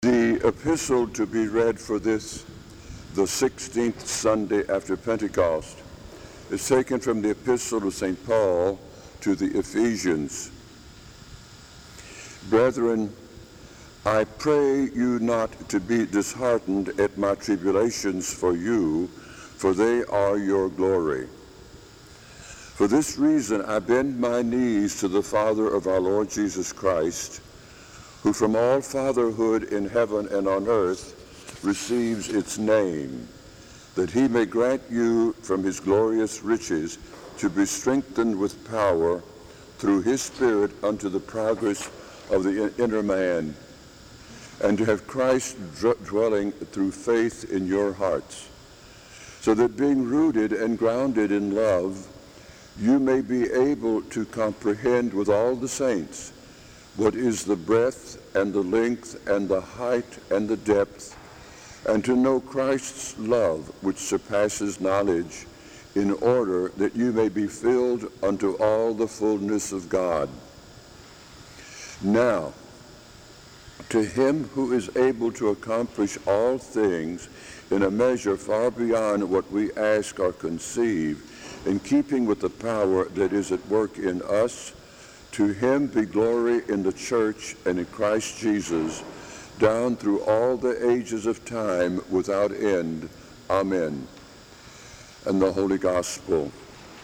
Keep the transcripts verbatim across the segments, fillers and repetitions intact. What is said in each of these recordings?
The epistle to be read for this, the sixteenth Sunday after Pentecost, is taken from the epistle of Saint Paul to the Ephesians. Brethren, I pray you not to be disheartened at my tribulations for you, for they are your glory. For this reason I bend my knees to the Father of our Lord Jesus Christ, who from all fatherhood in heaven and on earth receives its name, that he may grant you from his glorious riches to be strengthened with power through his Spirit unto the progress of the inner man, and to have Christ dwelling through faith in your hearts, so that being rooted and grounded in love, you may be able to comprehend with all the saints what is the breadth and the length and the height and the depth, and to know Christ's love which surpasses knowledge, in order that you may be filled unto all the fullness of God. Now, to him who is able to accomplish all things in a measure far beyond what we ask or conceive, in keeping with the power that is at work in us, to him be glory in the church and in Christ Jesus, down through all the ages of time without end. Amen. And the Holy Gospel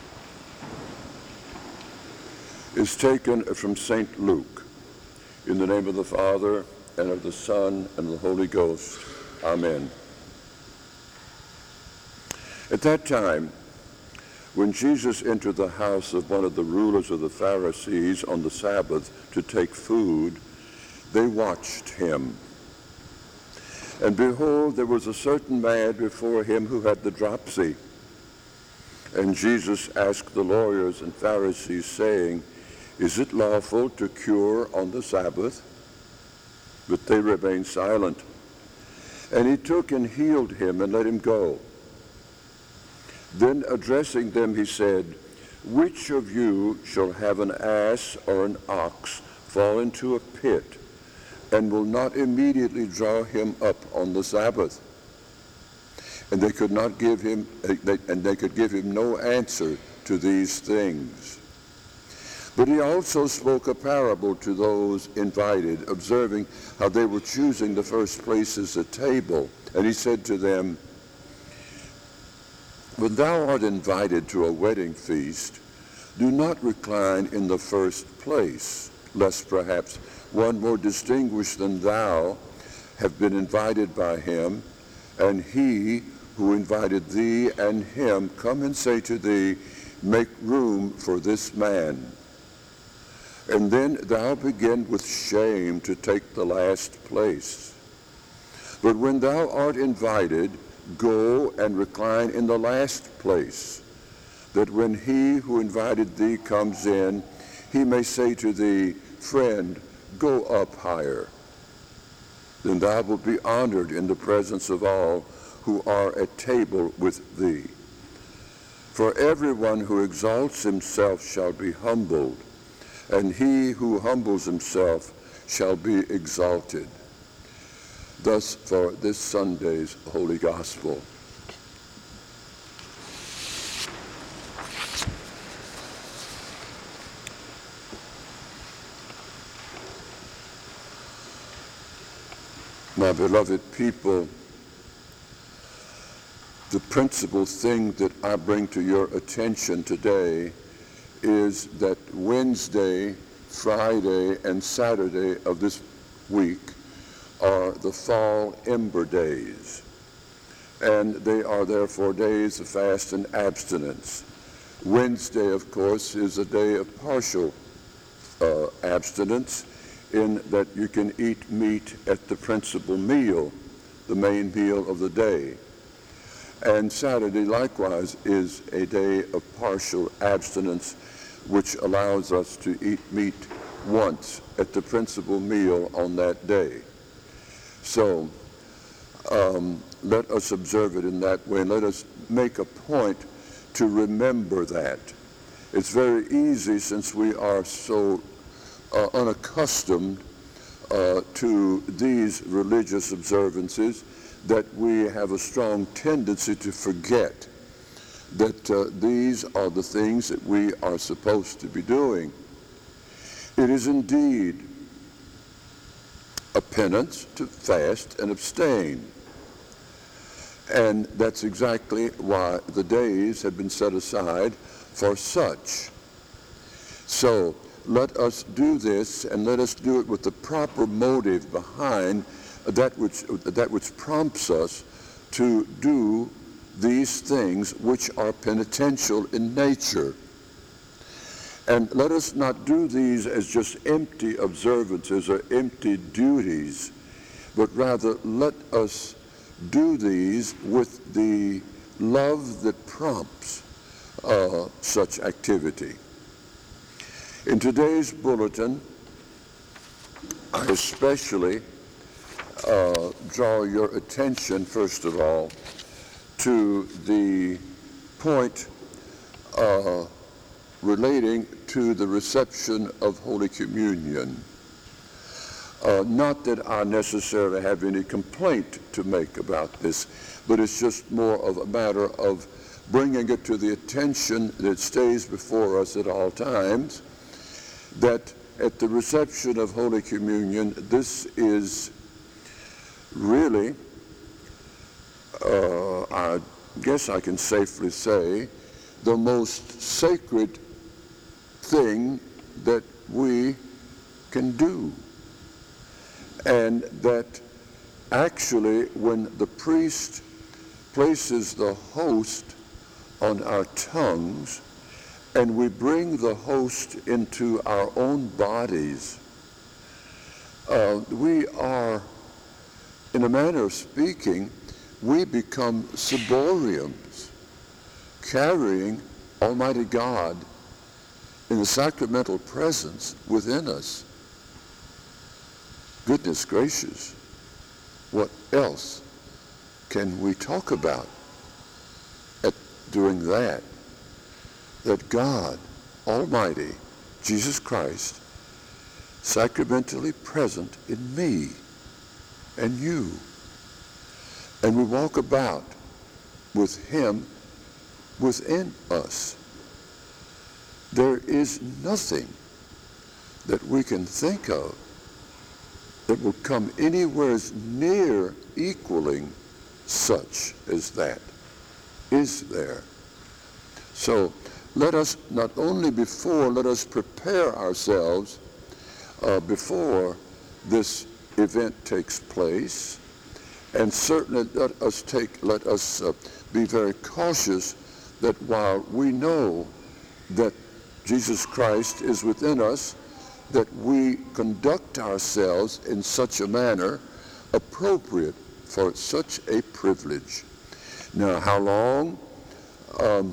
is taken from Saint Luke. In the name of the Father, and of the Son, and of the Holy Ghost. Amen. At that time, when Jesus entered the house of one of the rulers of the Pharisees on the Sabbath to take food, they watched him. And behold, there was a certain man before him who had the dropsy. And Jesus asked the lawyers and Pharisees, saying, Is it lawful to cure on the Sabbath? But they remained silent. And he took and healed him and let him go. Then addressing them, he said, Which of you shall have an ass or an ox fall into a pit, and will not immediately draw him up on the Sabbath? And they could not give him, and they could give him no answer to these things. But he also spoke a parable to those invited, observing how they were choosing the first places at table. And he said to them, When thou art invited to a wedding feast, do not recline in the first place, lest perhaps one more distinguished than thou have been invited by him, and he who invited thee and him come and say to thee, Make room for this man. And then thou begin with shame to take the last place. But when thou art invited, go and recline in the last place, that when he who invited thee comes in, he may say to thee, Friend, go up higher. Then thou wilt be honored in the presence of all who are at table with thee. For everyone who exalts himself shall be humbled, and he who humbles himself shall be exalted. Thus for this Sunday's Holy Gospel. My beloved people, the principal thing that I bring to your attention today is that Wednesday, Friday, and Saturday of this week are the fall ember days, and they are therefore days of fast and abstinence. Wednesday, of course, is a day of partial uh, abstinence, in that you can eat meat at the principal meal, the main meal of the day. And Saturday, likewise, is a day of partial abstinence, which allows us to eat meat once at the principal meal on that day. So um, let us observe it in that way, and let us make a point to remember that. It's very easy, since we are so uh, unaccustomed uh, to these religious observances that we have a strong tendency to forget that uh, these are the things that we are supposed to be doing. It is indeed a penance to fast and abstain. And that's exactly why the days have been set aside for such. So let us do this, and let us do it with the proper motive behind that which, that which prompts us to do these things which are penitential in nature. And let us not do these as just empty observances or empty duties, but rather let us do these with the love that prompts uh, such activity. In today's bulletin, I especially uh, draw your attention, first of all, to the point uh, relating to the reception of Holy Communion. Uh, not that I necessarily have any complaint to make about this, but it's just more of a matter of bringing it to the attention that stays before us at all times, that at the reception of Holy Communion, this is really, uh, I guess I can safely say, the most sacred thing that we can do. And that actually when the priest places the host on our tongues and we bring the host into our own bodies, uh, we are, in a manner of speaking, we become ciboriums, carrying Almighty God in the sacramental presence within us. Goodness gracious, what else can we talk about at doing that? That God Almighty, Jesus Christ, sacramentally present in me and you. And we walk about with Him within us. There is nothing that we can think of that will come anywhere near equaling such as that. Is there? So let us not only before, let us prepare ourselves uh, before this event takes place, and certainly let us take, let us uh, be very cautious that while we know that Jesus Christ is within us, that we conduct ourselves in such a manner appropriate for such a privilege. Now, how long um,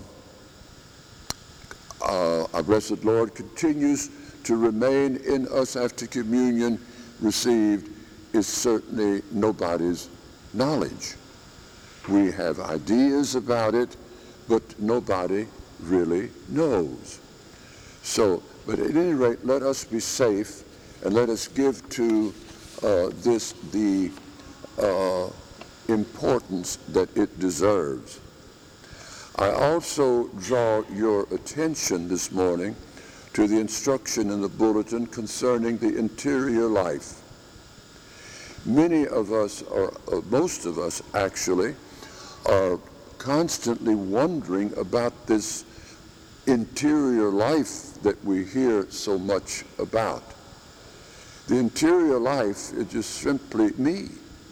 uh, our blessed Lord continues to remain in us after communion received is certainly nobody's knowledge. We have ideas about it, but nobody really knows. So, but at any rate, let us be safe and let us give to uh, this the uh, importance that it deserves. I also draw your attention this morning to the instruction in the bulletin concerning the interior life. Many of us, or uh, most of us actually, are constantly wondering about this interior life that we hear so much about. The interior life is just simply me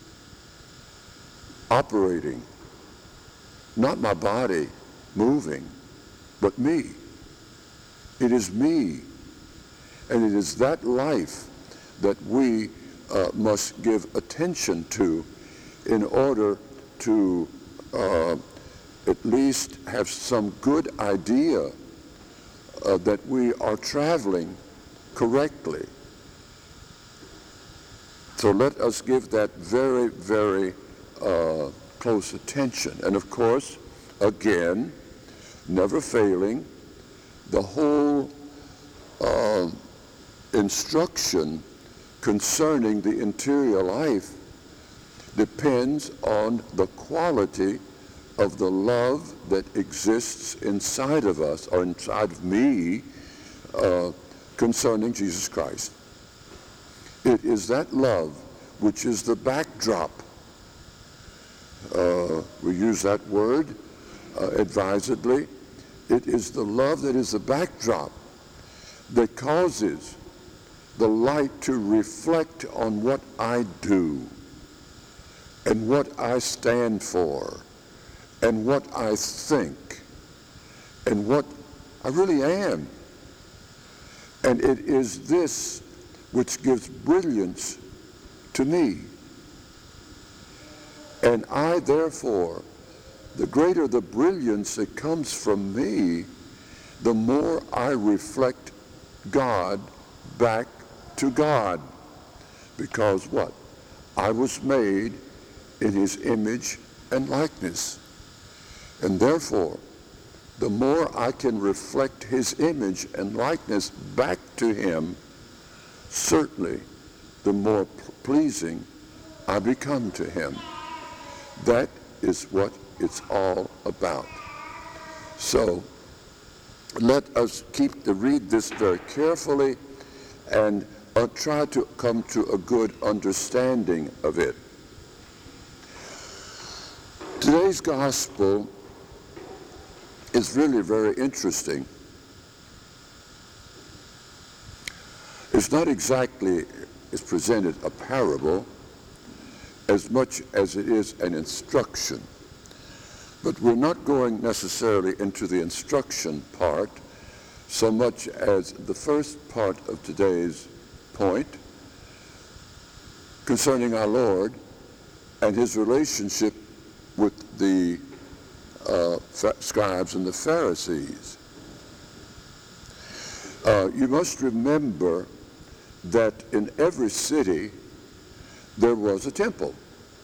operating, not my body moving, but me. It is me, and it is that life that we uh, must give attention to in order to uh, at least have some good idea Uh, that we are traveling correctly. So let us give that very, very uh, close attention. And of course, again, never failing, the whole uh, instruction concerning the interior life depends on the quality of the love that exists inside of us, or inside of me, uh, concerning Jesus Christ. It is that love which is the backdrop. Uh, we use that word uh, advisedly. It is the love that is the backdrop that causes the light to reflect on what I do and what I stand for and what I think and what I really am. And it is this which gives brilliance to me. And I, therefore, the greater the brilliance that comes from me, the more I reflect God back to God. Because what? I was made in his image and likeness. And therefore, the more I can reflect his image and likeness back to him, certainly the more pleasing I become to him. That is what it's all about. So let us keep to read this very carefully and uh, try to come to a good understanding of it. Today's gospel is really very interesting. It's not exactly, it's presented a parable as much as it is an instruction. But we're not going necessarily into the instruction part so much as the first part of today's point concerning our Lord and his relationship with the uh, scribes and the Pharisees. Uh, you must remember that in every city there was a temple.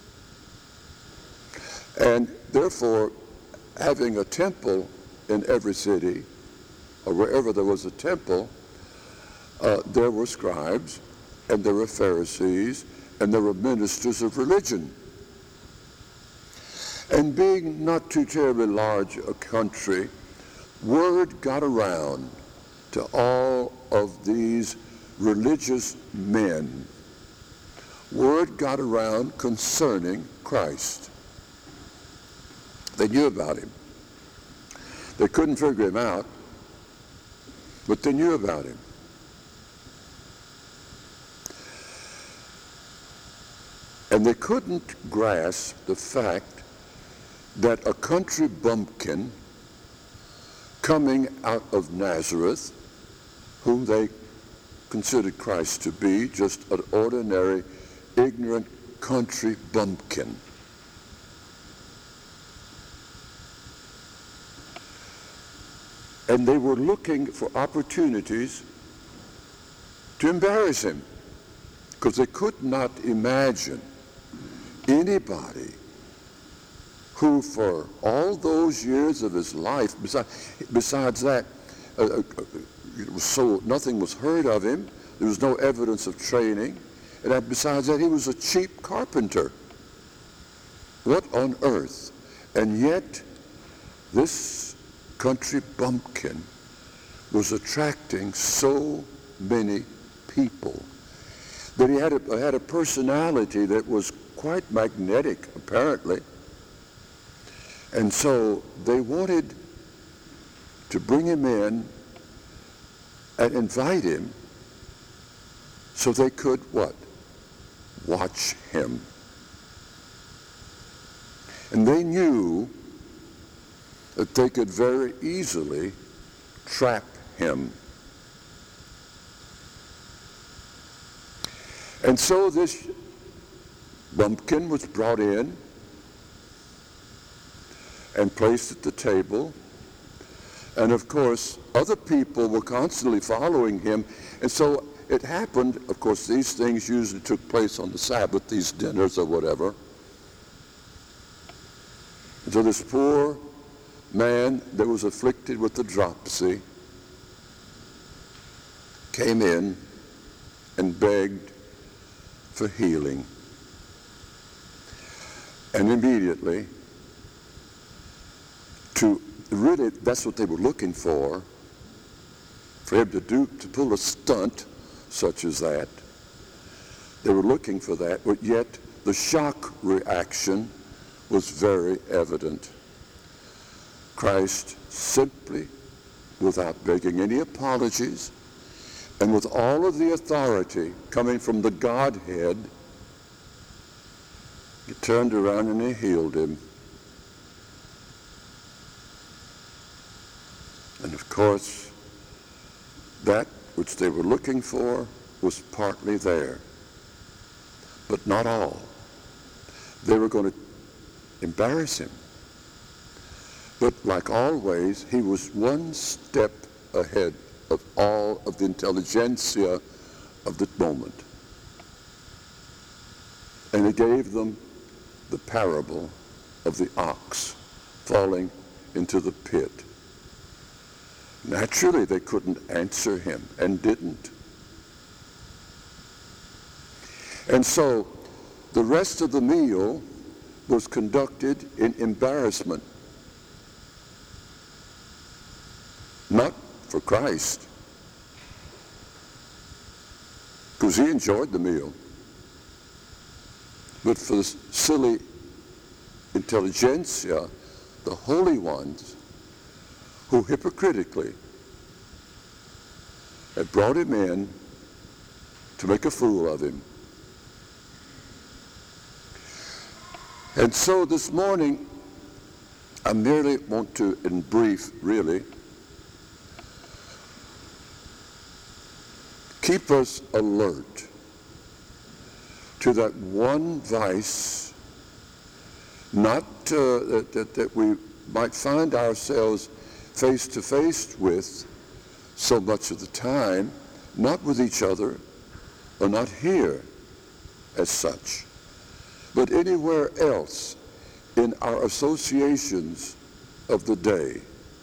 And therefore, having a temple in every city, or wherever there was a temple, uh, there were scribes, and there were Pharisees, and there were ministers of religion. And being not too terribly large a country, word got around to all of these religious men. Word got around concerning Christ. They knew about him. They couldn't figure him out, but they knew about him. And they couldn't grasp the fact that a country bumpkin coming out of Nazareth, whom they considered Christ to be, just an ordinary, ignorant country bumpkin. And they were looking for opportunities to embarrass him, because they could not imagine anybody who for all those years of his life, besides, besides that, uh, uh, it was so nothing was heard of him, there was no evidence of training, and that besides that, he was a cheap carpenter. What on earth? And yet, this country bumpkin was attracting so many people that he had a, had a personality that was quite magnetic, apparently. And so they wanted to bring him in and invite him so they could, what? Watch him. And they knew that they could very easily trap him. And so this bumpkin was brought in and placed at the table. And of course, other people were constantly following him. And so it happened, of course, these things usually took place on the Sabbath, these dinners or whatever. And so this poor man that was afflicted with the dropsy came in and begged for healing. And immediately, to really, that's what they were looking for, for him to do, to pull a stunt such as that. They were looking for that, but yet the shock reaction was very evident. Christ simply, without begging any apologies, and with all of the authority coming from the Godhead, he turned around and he healed him. And of course, that which they were looking for was partly there, but not all. They were going to embarrass him. But like always, he was one step ahead of all of the intelligentsia of the moment. And he gave them the parable of the ox falling into the pit. Naturally, they couldn't answer him and didn't. And so the rest of the meal was conducted in embarrassment. Not for Christ, because he enjoyed the meal, but for the silly intelligentsia, the holy ones, who hypocritically had brought him in to make a fool of him. And so this morning, I merely want to, in brief, really, keep us alert to that one vice, not uh, that, that, that we might find ourselves face to face with so much of the time, not with each other, or not here as such, but anywhere else in our associations of the day.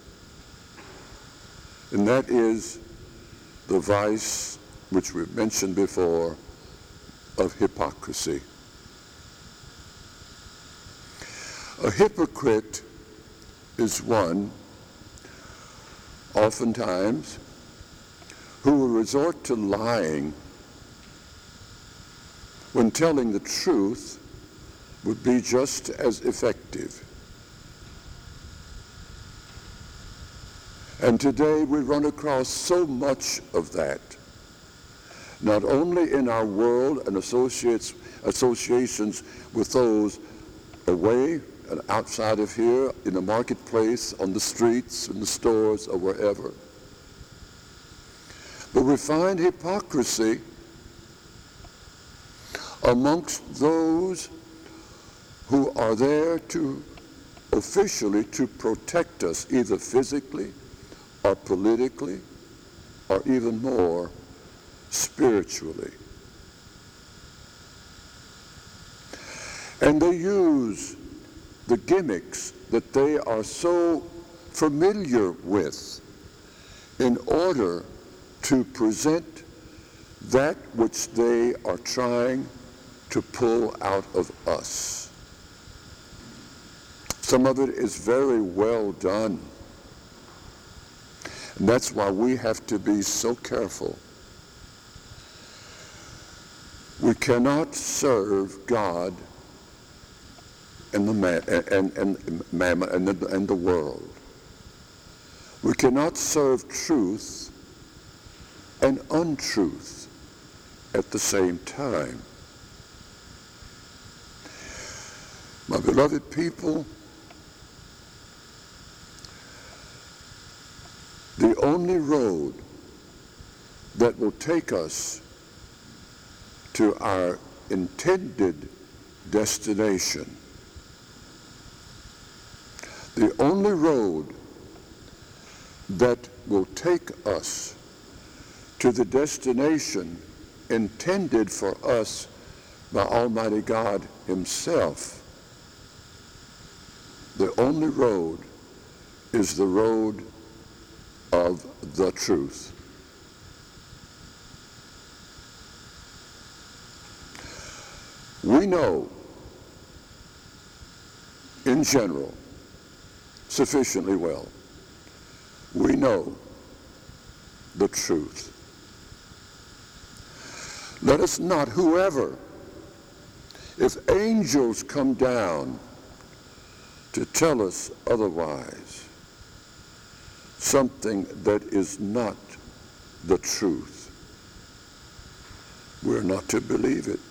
And that is the vice which we mentioned before of hypocrisy. A hypocrite is one, oftentimes, who will resort to lying when telling the truth would be just as effective. And today we run across so much of that, not only in our world and associates, associations with those away and outside of here, in the marketplace, on the streets, in the stores, or wherever. But we find hypocrisy amongst those who are there to officially to protect us, either physically or politically, or even more spiritually. And they use the gimmicks that they are so familiar with in order to present that which they are trying to pull out of us. Some of it is very well done. And that's why we have to be so careful. We cannot serve God and the man, and, and, mammon and, the, and the world. We cannot serve truth and untruth at the same time. My beloved people, the only road that will take us to our intended destination, the only road that will take us to the destination intended for us by Almighty God Himself, the only road is the road of the truth. We know, in general, sufficiently well, we know the truth. Let us not, whoever, if angels come down to tell us otherwise, something that is not the truth, we're not to believe it.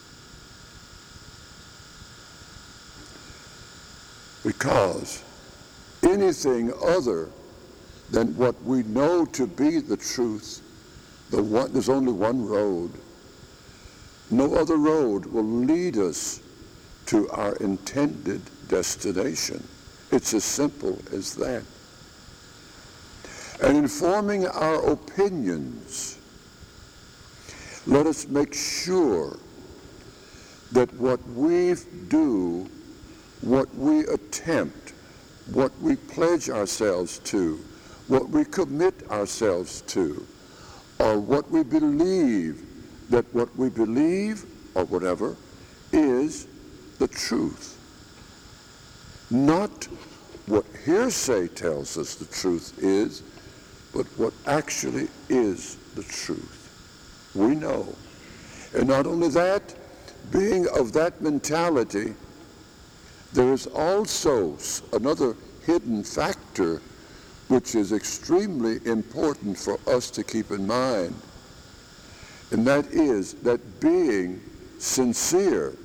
Because anything other than what we know to be the truth, the one, there's only one road. No other road will lead us to our intended destination. It's as simple as that. And in forming our opinions, let us make sure that what we do, what we attempt, what we pledge ourselves to, what we commit ourselves to, or what we believe, that what we believe, or whatever, is the truth. Not what hearsay tells us the truth is, but what actually is the truth. We know. And not only that, being of that mentality, there is also another hidden factor which is extremely important for us to keep in mind. And that is that being sincere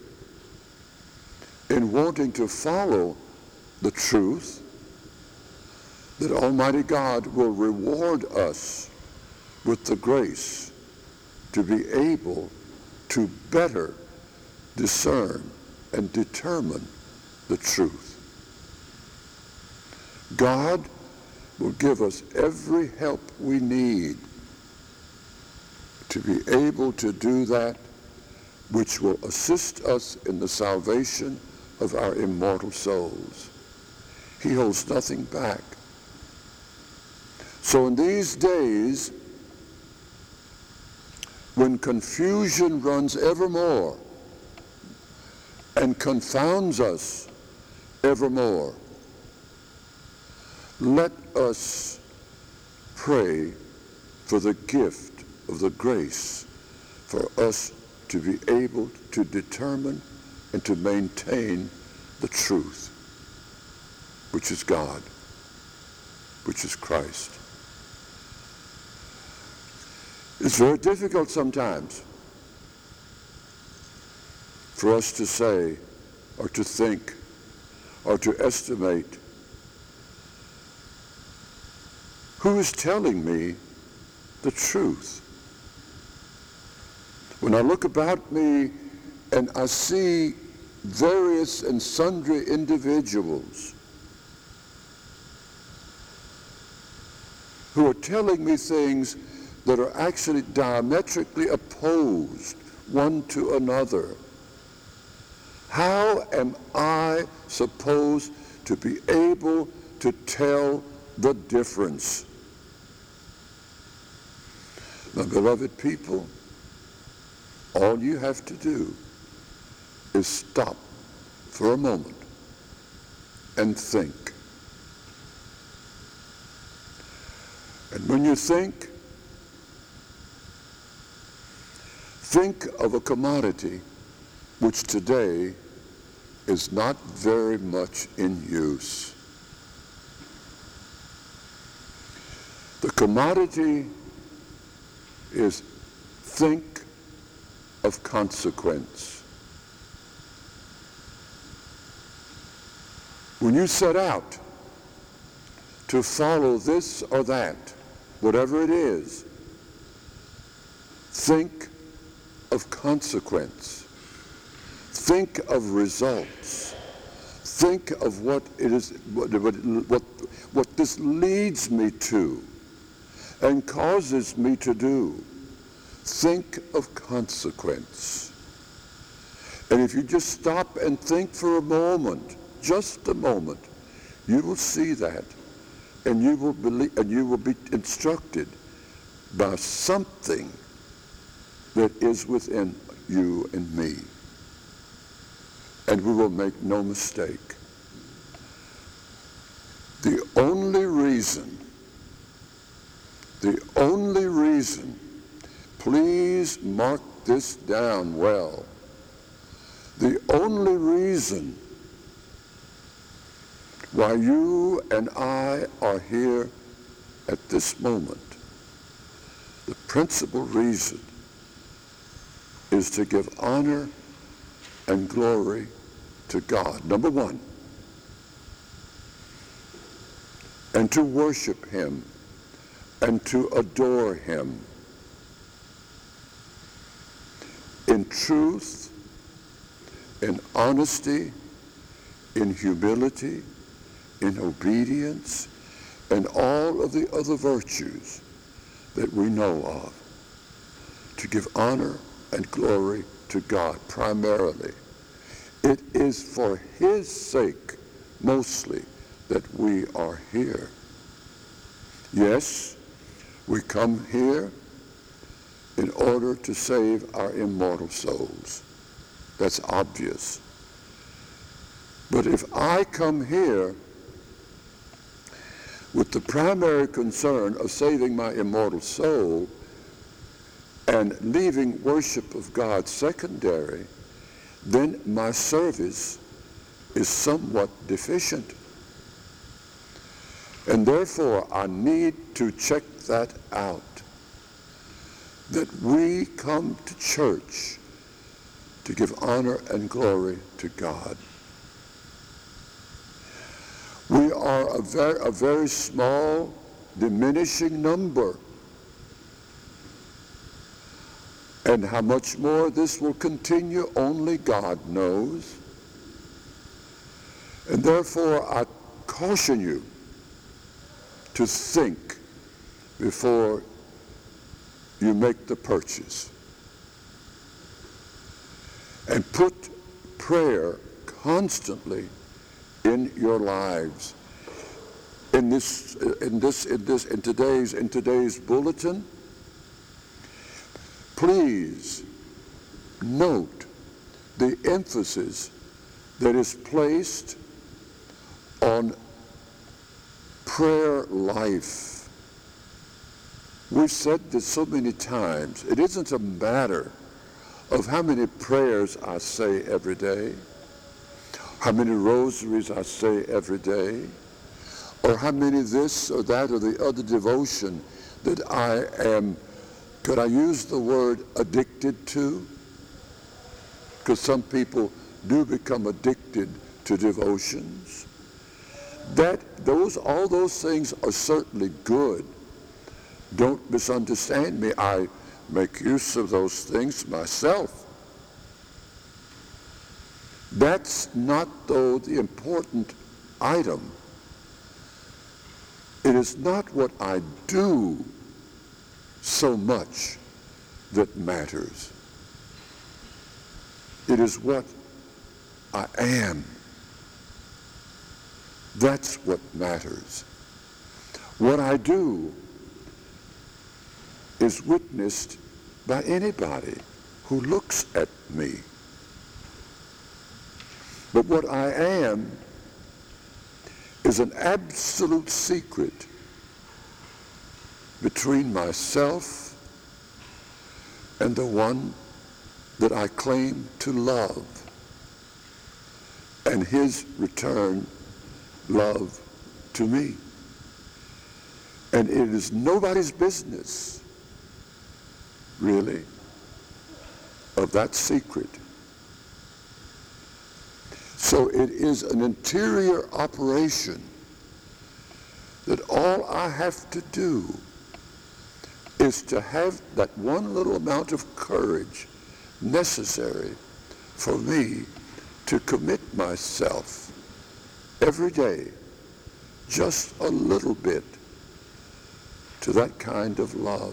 in wanting to follow the truth, that Almighty God will reward us with the grace to be able to better discern and determine the truth. God will give us every help we need to be able to do that which will assist us in the salvation of our immortal souls. He holds nothing back. So in these days, when confusion runs evermore and confounds us evermore, let us pray for the gift of the grace for us to be able to determine and to maintain the truth, which is God, which is Christ. It's very difficult sometimes for us to say or to think or to estimate who is telling me the truth. When I look about me and I see various and sundry individuals who are telling me things that are actually diametrically opposed one to another, how am I supposed to be able to tell the difference? My beloved people, all you have to do is stop for a moment and think. And when you think, think of a commodity which today is not very much in use. The commodity is think of consequence. When you set out to follow this or that, whatever it is, think of consequence. Think of results. Think of what it is, what, what, what this leads me to and causes me to do. Think of consequence. And if you just stop and think for a moment, just a moment, you will see that, and you will believe, and you will be instructed by something that is within you and me. and we will make no mistake. The only reason, the only reason, please mark this down well, the only reason why you and I are here at this moment, the principal reason is to give honor and glory to God, number one, and to worship him and to adore him in truth, in honesty, in humility, in obedience, and all of the other virtues that we know of, to give honor and glory to God primarily. It is for his sake mostly that we are here. Yes, we come here in order to save our immortal souls. That's obvious. But if I come here with the primary concern of saving my immortal soul and leaving worship of God secondary, then my service is somewhat deficient. And therefore, I need to check that out, that we come to church to give honor and glory to God. We are a very, a very small, diminishing number. And how much more this will continue, only God knows. And therefore, I caution you to think before you make the purchase. And put prayer constantly in your lives. In this, in this, in this, in today's, in today's bulletin, please note the emphasis that is placed on prayer life. We've said this so many times. It isn't a matter of how many prayers I say every day, how many rosaries I say every day, or how many this or that or the other devotion that I am, could I use the word addicted to? Because some people do become addicted to devotions. That, those, all those things are certainly good. Don't misunderstand me. I make use of those things myself. That's not, though, the important item. It is not what I do so much that matters. It is what I am. That's what matters. What I do is witnessed by anybody who looks at me. But what I am is an absolute secret between myself and the one that I claim to love, and his return love to me. And it is nobody's business, really, of that secret. So it is an interior operation that all I have to do is to have that one little amount of courage necessary for me to commit myself every day, just a little bit, to that kind of love.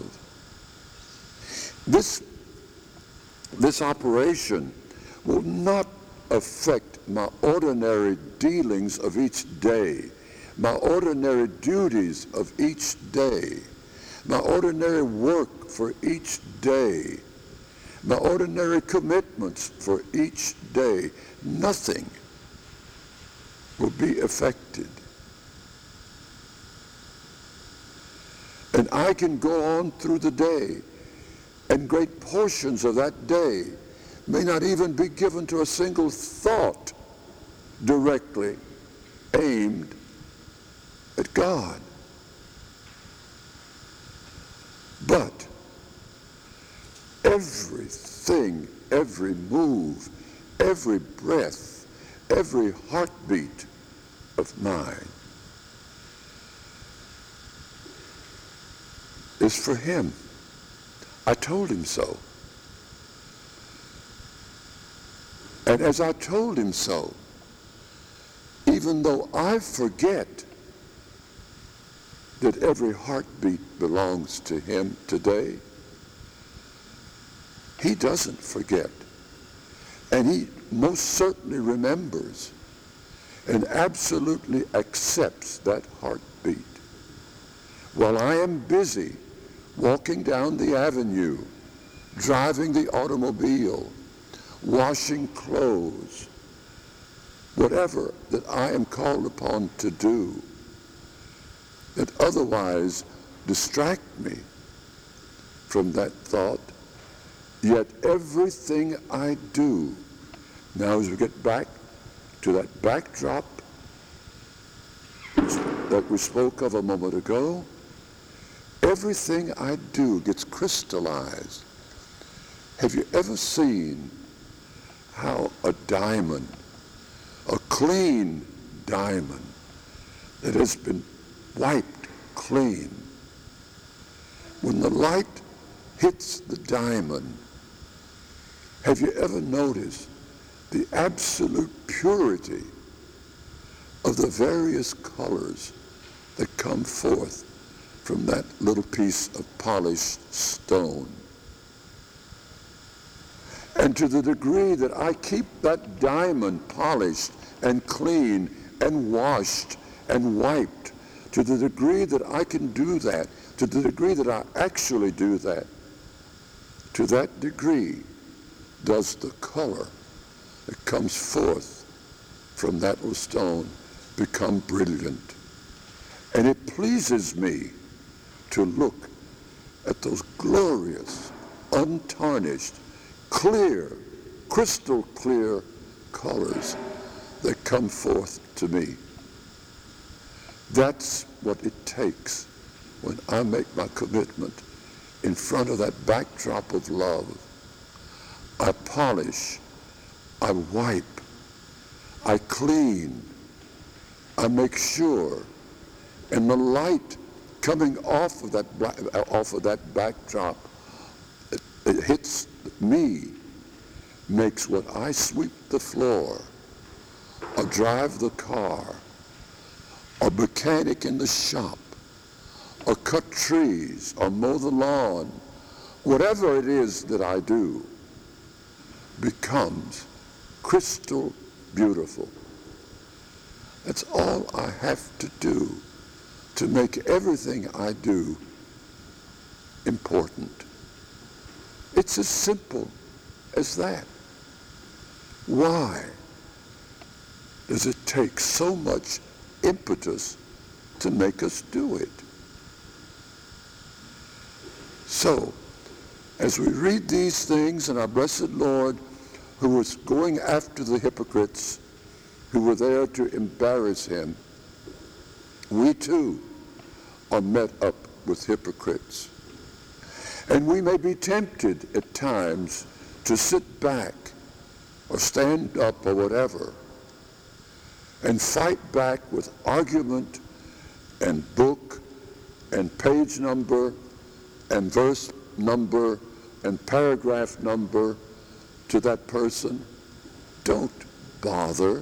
This, this operation will not affect my ordinary dealings of each day, my ordinary duties of each day, my ordinary work for each day, my ordinary commitments for each day, nothing will be affected. And I can go on through the day, and great portions of that day may not even be given to a single thought directly aimed at God. But everything, every move, every breath, every heartbeat of mine is for him. I told him so. And as I told him so, even though I forget that every heartbeat belongs to him today, he doesn't forget. And he most certainly remembers and absolutely accepts that heartbeat. While I am busy walking down the avenue, driving the automobile, washing clothes, whatever that I am called upon to do that otherwise distract me from that thought, yet everything I do, now as we get back to that backdrop that we spoke of a moment ago, everything I do gets crystallized. Have you ever seen how a diamond, a clean diamond that has been wiped clean, when the light hits the diamond, have you ever noticed the absolute purity of the various colors that come forth from that little piece of polished stone? And to the degree that I keep that diamond polished and clean and washed and wiped, to the degree that I can do that, to the degree that I actually do that, to that degree does the color that comes forth from that little stone become brilliant. And it pleases me to look at those glorious, untarnished, clear, crystal clear colors that come forth to me. That's what it takes when I make my commitment in front of that backdrop of love. I polish, I wipe, I clean, I make sure, and the light coming off of that off of that backdrop, it, it hits me, makes what I sweep the floor, or drive the car, or mechanic in the shop, or cut trees, or mow the lawn, whatever it is that I do, becomes crystal beautiful. That's all I have to do to make everything I do important. It's as simple as that. Why does it take so much impetus to make us do it? So, as we read these things, and our blessed Lord, who was going after the hypocrites who were there to embarrass him, we too are met up with hypocrites. And we may be tempted at times to sit back or stand up or whatever and fight back with argument and book and page number and verse number and paragraph number to that person. Don't bother.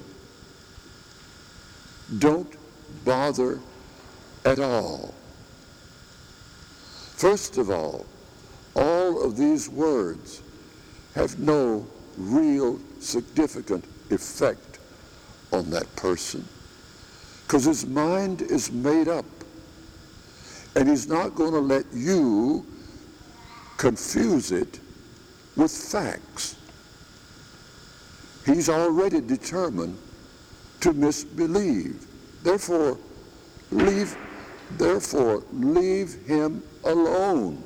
Don't bother at all. First of all, all of these words have no real significant effect on that person, because his mind is made up, and he's not going to let you confuse it with facts. He's already determined to misbelieve. Therefore, leave, therefore, leave him alone.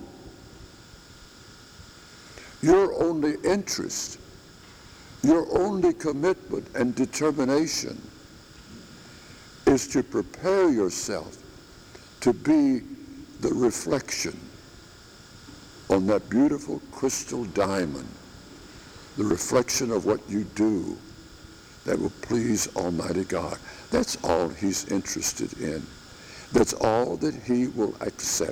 Your only interest, your only commitment and determination is to prepare yourself to be the reflection on that beautiful crystal diamond, the reflection of what you do that will please Almighty God. That's all he's interested in. That's all that he will accept.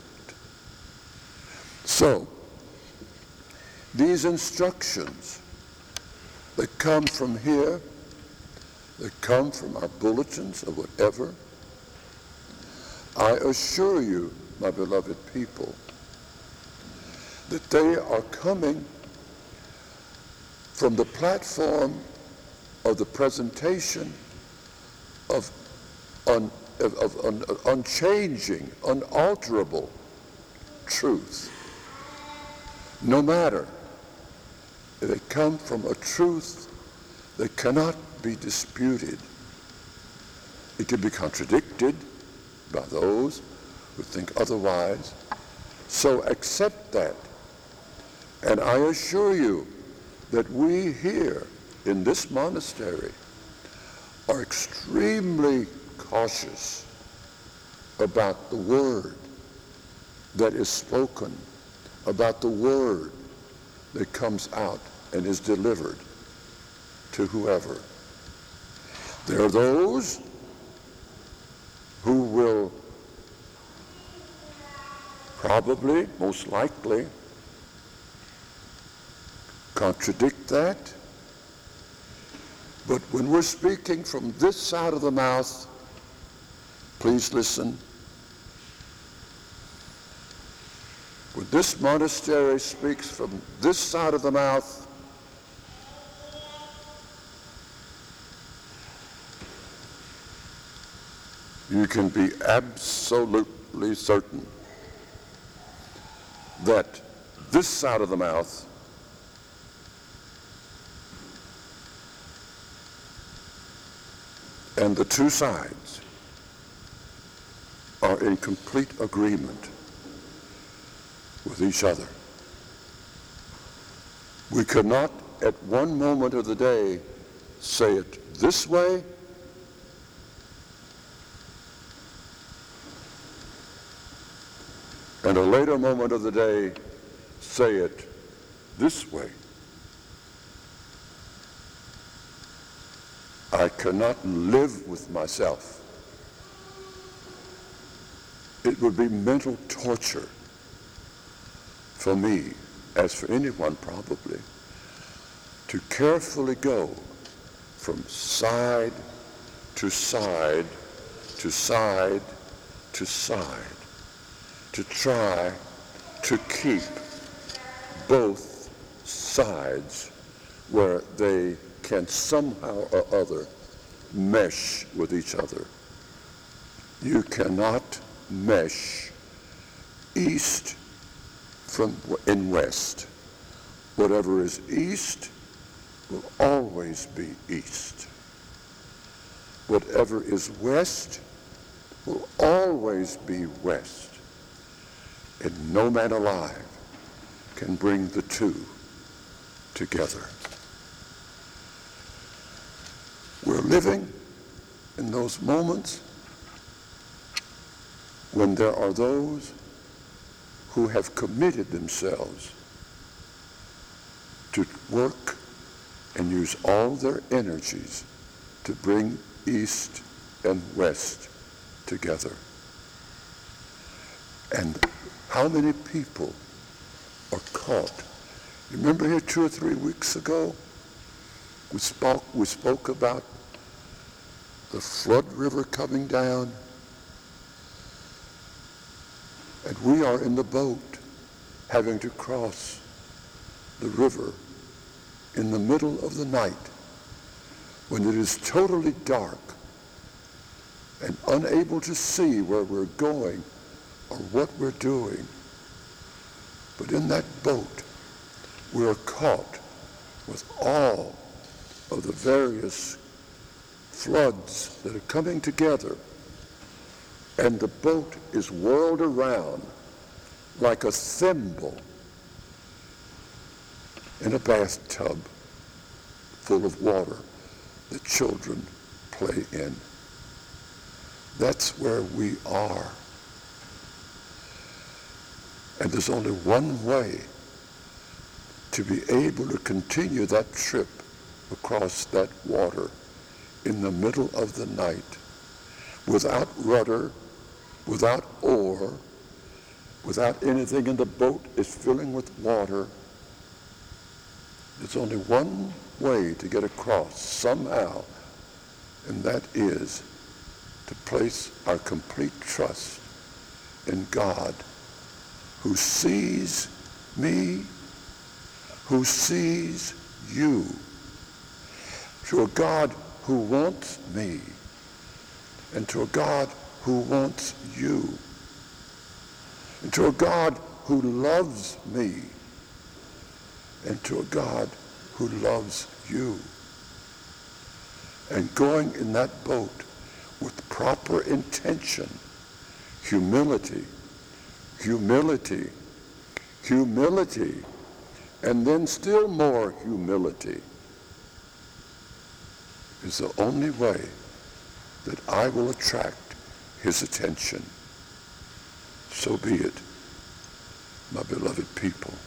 So, these instructions that come from here, that come from our bulletins or whatever, I assure you, my beloved people, that they are coming from the platform of the presentation of, un, of, of un, unchanging, unalterable truth. No matter, they come from a truth that cannot be disputed. It can be contradicted by those who think otherwise. So accept that. And I assure you that we here in this monastery are extremely cautious about the word that is spoken, about the word that comes out and is delivered to whoever. There are those who will probably, most likely, contradict that. But when we're speaking from this side of the mouth, please listen. When this monastery speaks from this side of the mouth, you can be absolutely certain that this side of the mouth and the two sides are in complete agreement with each other. We cannot at one moment of the day say it this way and a later moment of the day say it this way. I cannot live with myself. It would be mental torture for me, as for anyone probably, to carefully go from side to side to side to side to try to keep both sides where they can somehow or other mesh with each other. You cannot mesh east from in west. Whatever is east will always be east. Whatever is west will always be west. And no man alive can bring the two together. We're living in those moments when there are those who have committed themselves to work and use all their energies to bring East and West together. And how many people are caught? You remember here two or three weeks ago, we spoke, we spoke about the flood river coming down, and we are in the boat having to cross the river in the middle of the night when it is totally dark and unable to see where we're going or what we're doing. But in that boat, we're caught with all of the various floods that are coming together, and the boat is whirled around like a thimble in a bathtub full of water that children play in. That's where we are. And there's only one way to be able to continue that trip across that water in the middle of the night, without rudder, without oar, without anything in the boat is filling with water. There's only one way to get across somehow, and that is to place our complete trust in God, who sees me, who sees you, to a God who wants me, and to a God who wants you, and to a God who loves me, and to a God who loves you. And going in that boat with proper intention, humility, humility, humility, and then still more humility, is the only way that I will attract his attention. So be it, my beloved people.